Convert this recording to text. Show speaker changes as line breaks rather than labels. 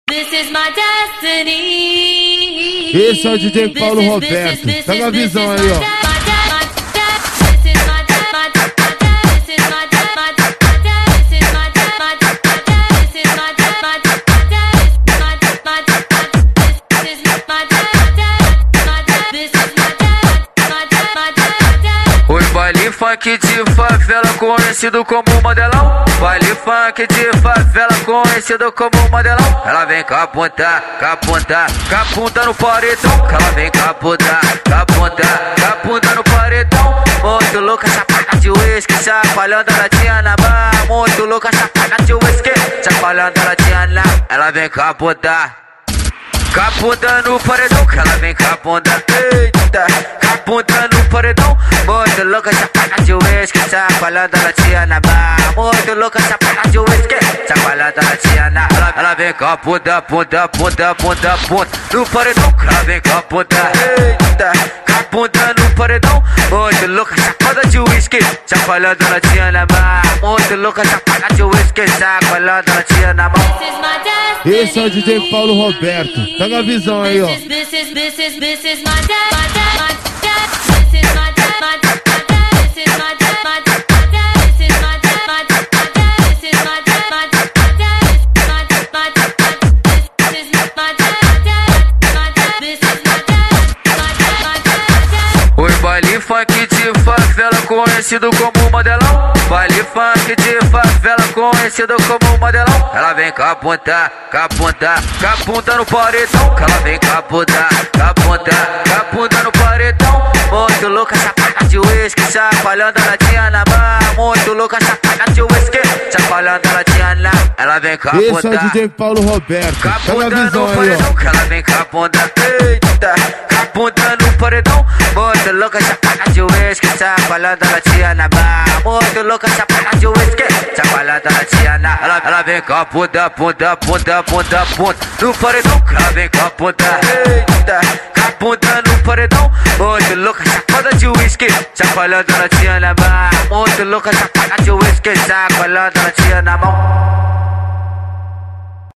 This is my destiny.
Esse é o DJ Paulo Roberto. Pega a visão aí, ó.
Baile funk de favela conhecido como modelão. Baile funk de favela conhecido como modelão. Ela vem capunta, capunta, capunta no paredão. Ela vem capunta, capunta, capunta no paredão. Muito louca, chapada de uísque, chacoalhando a latinha na barra. Muito louca, chapada de uísque, chacoalhando a latinha na. Ela vem capunta, capunta no paredão. Ela vem capunta, eita, capunta no paredão. Muito louca, chapada de uísque, chacoalhando a latinha na barra. Muito louca, chapada de uísque, chacoalhando a latinha na. Ela vem capunta, punta, punta, punta, punta no paredão. Ela vem capunta, eita, capunta no paredão. Muito louca, chapada de uísque, chacoalhando a latinha na barra. Muito louca, chapada de uísque, chacoalhando a latinha na mão.
Esse é o DJ Paulo Roberto. Pega a visão aí, ó.
Baile funk de favela conhecido como modelão. Baile funk de favela conhecido como modelão. Ela vem capunta, capunta, capunta no paredão. Ela vem capunta, capunta, capunta no paredão. Muito louca, chapada de uísque, chacoalhando a latinha na barra. Muito louca, chapada de uísque, chacoalhando a latinha na. Ela vem capunta.
Esse é o DJ Paulo Roberto. Pega a visão
no paredão.
aí, ó.
Ela vem capunta, eita, capunta no paredão. Muito louca, chapada de uísque, chacoalhando a latinha na barra. Muito louca, chapada de uísque, chacoalhando a latinha na. Ela vem capunta, punta, punta, punta, punta no paredão. Ela vem capunta, eita, capunta no paredão. Muito louca, chapada de uísque, chacoalhando a latinha na barra. Muito louca, chapada de uísque, chacoalhando a latinha na mão.